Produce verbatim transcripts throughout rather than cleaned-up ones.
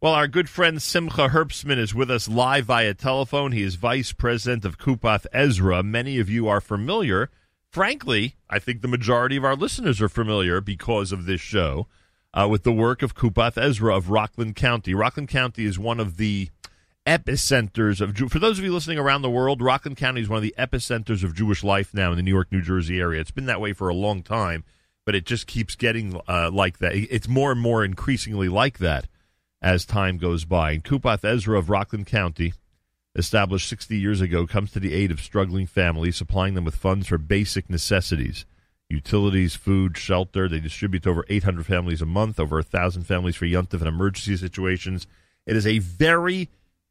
Well, our good friend Simcha Herbstman is with us live via telephone. He is vice president of Kupath Ezra. Many of you are familiar. Frankly, I think the majority of our listeners are familiar because of this show uh, with the work of Kupath Ezra of Rockland County. Rockland County is one of the epicenters of Jew- for those of you listening around the world, Rockland County is one of the epicenters of Jewish life now in the New York, New Jersey area. It's been that way for a long time, but it just keeps getting uh, like that. It's more and more increasingly like that as time goes by. And Kupath Ezra of Rockland County, established sixty years ago, comes to the aid of struggling families, supplying them with funds for basic necessities, utilities, food, shelter. They distribute to over eight hundred families a month, over one thousand families for Yontif and emergency situations. It is a very,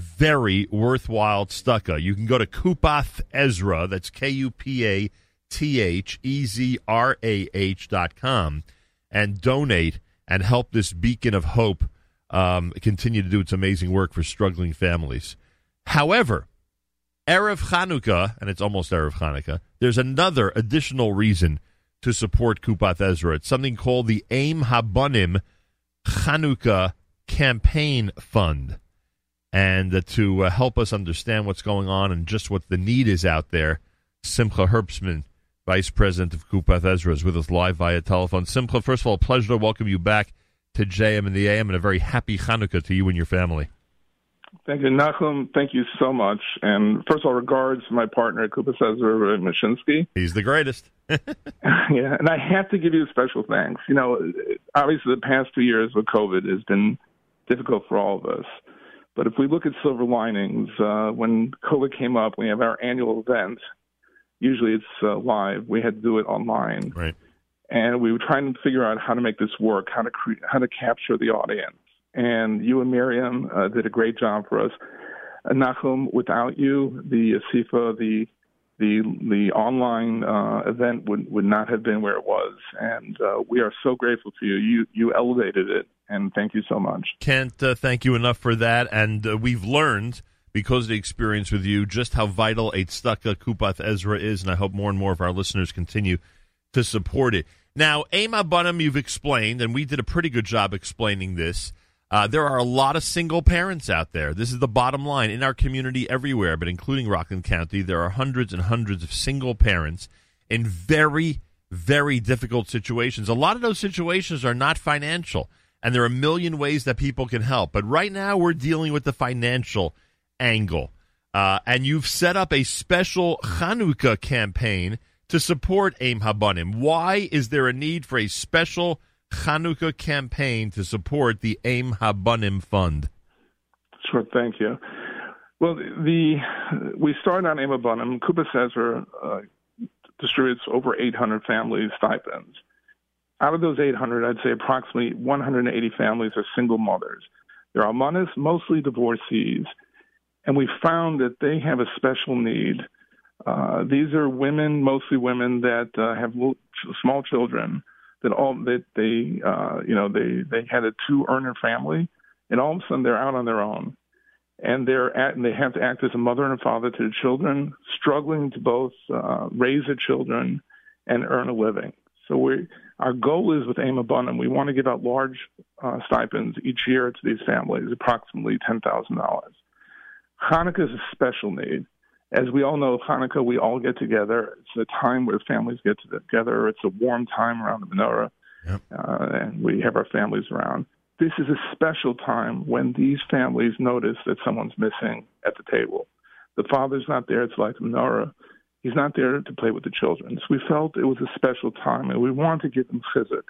very worthwhile tzedakah. You can go to Kupath Ezra, that's K U P A T H E Z R A H dot com, and donate and help this beacon of hope Um, continue to do its amazing work for struggling families. However, Erev Chanukah, and it's almost Erev Chanukah, there's another additional reason to support Kupath Ezra. It's something called the Aim Habanim Chanukah Campaign Fund. And uh, to uh, help us understand what's going on and just what the need is out there, Simcha Herbstman, Vice President of Kupath Ezra, is with us live via telephone. Simcha, first of all, pleasure to welcome you back to J M and the A M, and a very happy Hanukkah to you and your family. Thank you, Nachum. Thank you so much. And first of all, regards to my partner, Kupath Ezra Mashinsky. He's the greatest. Yeah, and I have to give you a special thanks. You know, obviously the past two years with COVID has been difficult for all of us. But if we look at silver linings, uh, when COVID came up, we have our annual event. Usually it's uh, live. We had to do it online. Right. And we were trying to figure out how to make this work, how to cre- how to capture the audience. And you and Miriam uh, did a great job for us. Uh, Nachum, without you, the Asifa, the the the online uh, event would, would not have been where it was. And uh, we are so grateful to you. You you elevated it, and thank you so much. Can't uh, thank you enough for that. And uh, we've learned, because of the experience with you, just how vital a tzedakah Kupath Ezra is, and I hope more and more of our listeners continue to support it. Now, Aim Habanim, you've explained, and we did a pretty good job explaining this. Uh, there are a lot of single parents out there. This is the bottom line. In our community everywhere, but including Rockland County, there are hundreds and hundreds of single parents in very, very difficult situations. A lot of those situations are not financial, and there are a million ways that people can help. But right now, we're dealing with the financial angle. Uh, and you've set up a special Chanukah campaign to support Aim Habanim. Why is there a need for a special Chanukah campaign to support the Aim Habanim Fund? Sure, thank you. Well, the we started on Aim Habanim. Kupath Ezra uh, distributes over eight hundred families stipends. Out of those eight hundred, I'd say approximately one hundred eighty families are single mothers. They're almanas, mostly divorcees, and we found that they have a special need. Uh, these are women, mostly women that uh, have little, small children. That all that they, uh, you know, they, they had a two-earner family, and all of a sudden they're out on their own, and they're at, and they have to act as a mother and a father to the children, struggling to both uh, raise their children and earn a living. So we, our goal is with Aim Habanim, we want to give out large uh, stipends each year to these families, approximately ten thousand dollars. Hanukkah is a special need. As we all know, Hanukkah, we all get together. It's a time where families get together. It's a warm time around the menorah, yep. uh, and we have our families around. This is a special time when these families notice that someone's missing at the table. The father's not there to light the menorah. He's not there to play with the children. So we felt it was a special time, and we wanted to give them chizuk.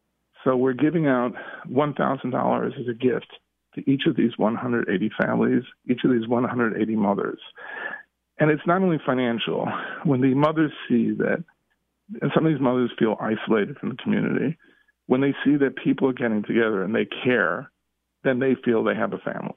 So we're giving out one thousand dollars as a gift to each of these one hundred eighty families, each of these one hundred eighty mothers. And it's not only financial. When the mothers see that, and some of these mothers feel isolated from the community, when they see that people are getting together and they care, then they feel they have a family.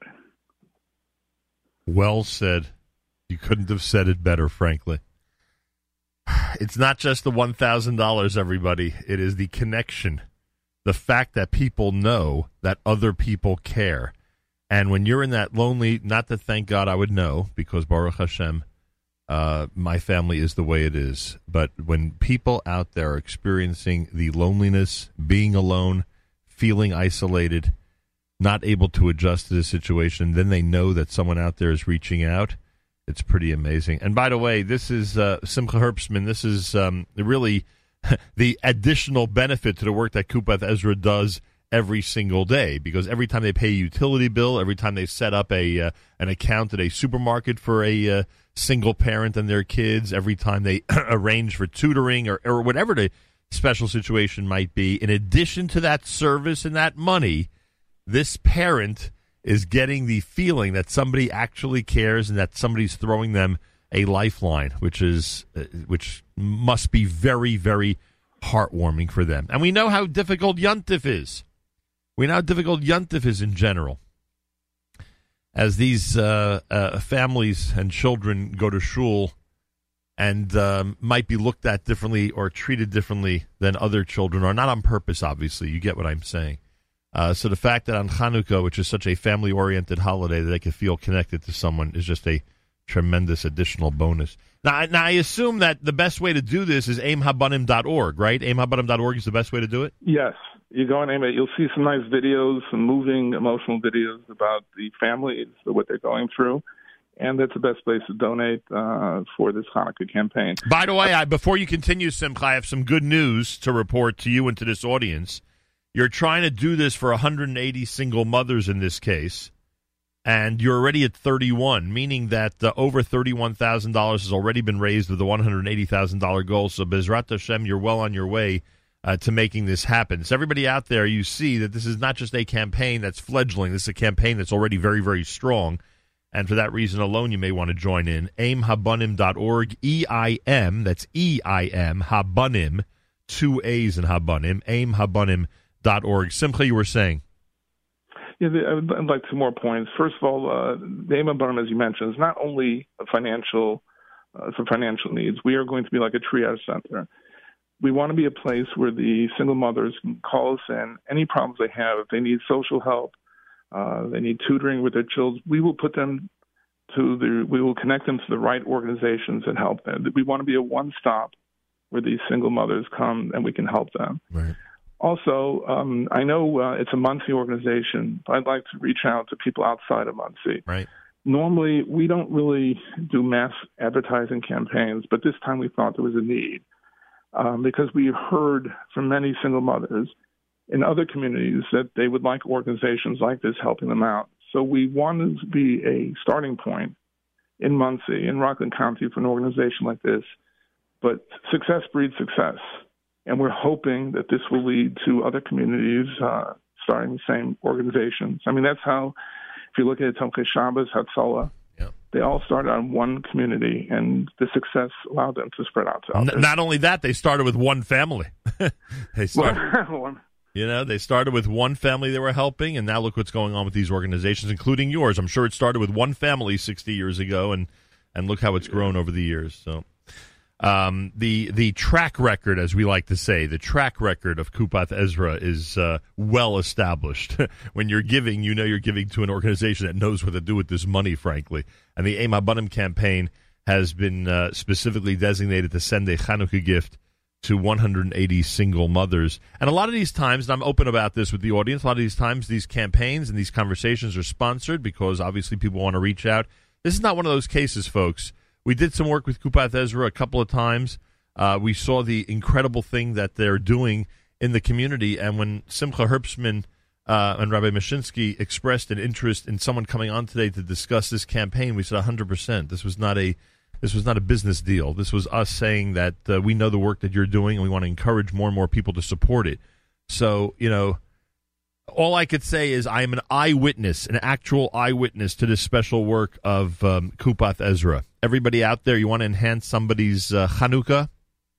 Well said. You couldn't have said it better, frankly. It's not just the one thousand dollars, everybody. It is the connection, the fact that people know that other people care. And when you're in that lonely, not that thank God I would know, because Baruch Hashem, uh, my family is the way it is. But when people out there are experiencing the loneliness, being alone, feeling isolated, not able to adjust to the situation. Then they know that someone out there is reaching out. It's pretty amazing. And by the way, this is uh, Simcha Herbstman. This is um, really the additional benefit to the work that Kupath Ezra does every single day, because every time they pay a utility bill, every time they set up a uh, an account at a supermarket for a uh, single parent and their kids, every time they arrange for tutoring or, or whatever the special situation might be, in addition to that service and that money, this parent is getting the feeling that somebody actually cares and that somebody's throwing them a lifeline, which is uh, which must be very, very heartwarming for them. And we know how difficult Yontif is. We know how difficult Yontif is in general. As these uh, uh, families and children go to shul and um, might be looked at differently or treated differently than other children, or not on purpose, obviously. You get what I'm saying. Uh, so the fact that on Chanukah, which is such a family-oriented holiday, that they can feel connected to someone is just a tremendous additional bonus. Now, now, I assume that the best way to do this is aim habanim dot org, right? aim habanim dot org is the best way to do it? Yes. You go on AIM, you'll see some nice videos, some moving, emotional videos about the families, what they're going through. And that's the best place to donate uh, for this Hanukkah campaign. By the way, I, before you continue, Simcha, I have some good news to report to you and to this audience. You're trying to do this for one hundred eighty single mothers in this case, and you're already at thirty-one, meaning that uh, over thirty-one thousand dollars has already been raised with the one hundred eighty thousand dollars goal. So Bezrat Hashem, you're well on your way uh, to making this happen. So everybody out there, you see that this is not just a campaign that's fledgling. This is a campaign that's already very, very strong. And for that reason alone, you may want to join in. aim habanim dot org, E I M, that's E I M, Habanim, two A's in Habanim, aim habanim dot org. Simcha, you were saying? Yeah, I would I'd like two more points. First of all, uh, the Aim Habanim, as you mentioned, is not only a financial, uh, for financial needs. We are going to be like a triage center. We want to be a place where the single mothers can call us in, any problems they have, if they need social help, Uh, they need tutoring with their children. We will put them to the. We will connect them to the right organizations that help them. We want to be a one-stop where these single mothers come and we can help them. Right. Also, um, I know uh, it's a Monsey organization, but I'd like to reach out to people outside of Monsey. Right. Normally, we don't really do mass advertising campaigns, but this time we thought there was a need um, because we heard from many single mothers in other communities that they would like organizations like this helping them out. So we wanted to be a starting point in Monsey, in Rockland County, for an organization like this. But success breeds success. And we're hoping that this will lead to other communities uh, starting the same organizations. I mean, that's how, if you look at Tomchei Shabbos, Hatzalah, yeah. They all started on one community, and the success allowed them to spread out to others. N- not only that, they started with one family. they started... one. You know, they started with one family they were helping, and now look what's going on with these organizations, including yours. I'm sure it started with one family sixty years ago, and, and look how it's grown over the years. So, um, the the track record, as we like to say, the track record of Kupath Ezra is uh, well established. When you're giving, you know you're giving to an organization that knows what to do with this money, frankly. And the Aim Habanim campaign has been uh, specifically designated to send a Chanukah gift to one hundred eighty single mothers. And a lot of these times, and I'm open about this with the audience, a lot of these times these campaigns and these conversations are sponsored because obviously people want to reach out. This is not one of those cases, folks. We did some work with Kupath Ezra a couple of times. Uh, we saw the incredible thing that they're doing in the community. And when Simcha Herbstman uh, and Rabbi Mashinsky expressed an interest in someone coming on today to discuss this campaign, we said one hundred percent. This was not a This was not a business deal. This was us saying that uh, we know the work that you're doing, and we want to encourage more and more people to support it. So, you know, all I could say is I am an eyewitness, an actual eyewitness to this special work of um, Kupath Ezra. Everybody out there, you want to enhance somebody's uh, Chanukah?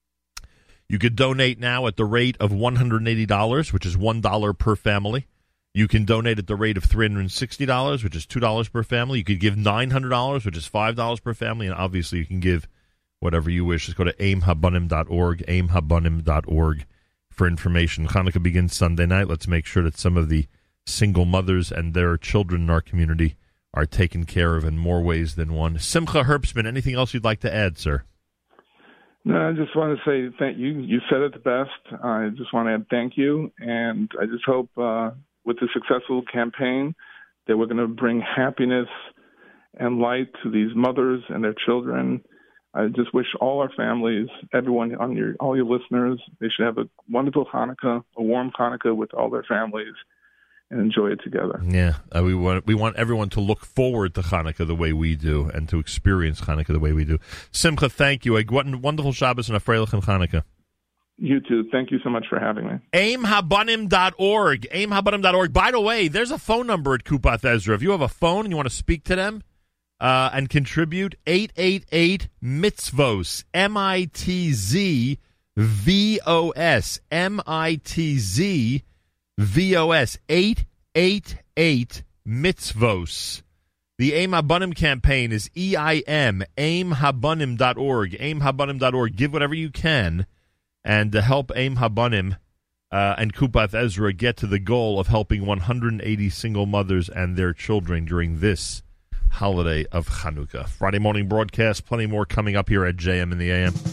You could donate now at the rate of one hundred eighty dollars, which is one dollar per family. You can donate at the rate of three hundred sixty dollars, which is two dollars per family. You could give nine hundred dollars, which is five dollars per family. And obviously you can give whatever you wish. Just go to aim habanim dot org, aim habanim dot org for information. Hanukkah begins Sunday night. Let's make sure that some of the single mothers and their children in our community are taken care of in more ways than one. Simcha Herbstman, anything else you'd like to add, sir? No, I just want to say thank you. You said it the best. I just want to add thank you. And I just hope... Uh, with the successful campaign that we're going to bring happiness and light to these mothers and their children. I just wish all our families, everyone on your, all your listeners, they should have a wonderful Hanukkah, a warm Hanukkah with all their families, and enjoy it together. Yeah, uh, we want we want everyone to look forward to Hanukkah the way we do, and to experience Hanukkah the way we do. Simcha, thank you. A wonderful Shabbos and a freilichen Hanukkah. You too. Thank you so much for having me. aim habanim dot org. aim habanim dot org. By the way, there's a phone number at Kupath Ezra. If you have a phone and you want to speak to them uh, and contribute, eight eight eight mitzvos. M I T Z V O S. M I T Z V O S. eight eight eight mitzvos. The Aim Habanim campaign is E I M. aim habanim dot org. aim habanim dot org. Give whatever you can. And to help Aim Habanim uh, and Kupath Ezra get to the goal of helping one hundred eighty single mothers and their children during this holiday of Chanukah. Friday morning broadcast, plenty more coming up here at J M in the A M.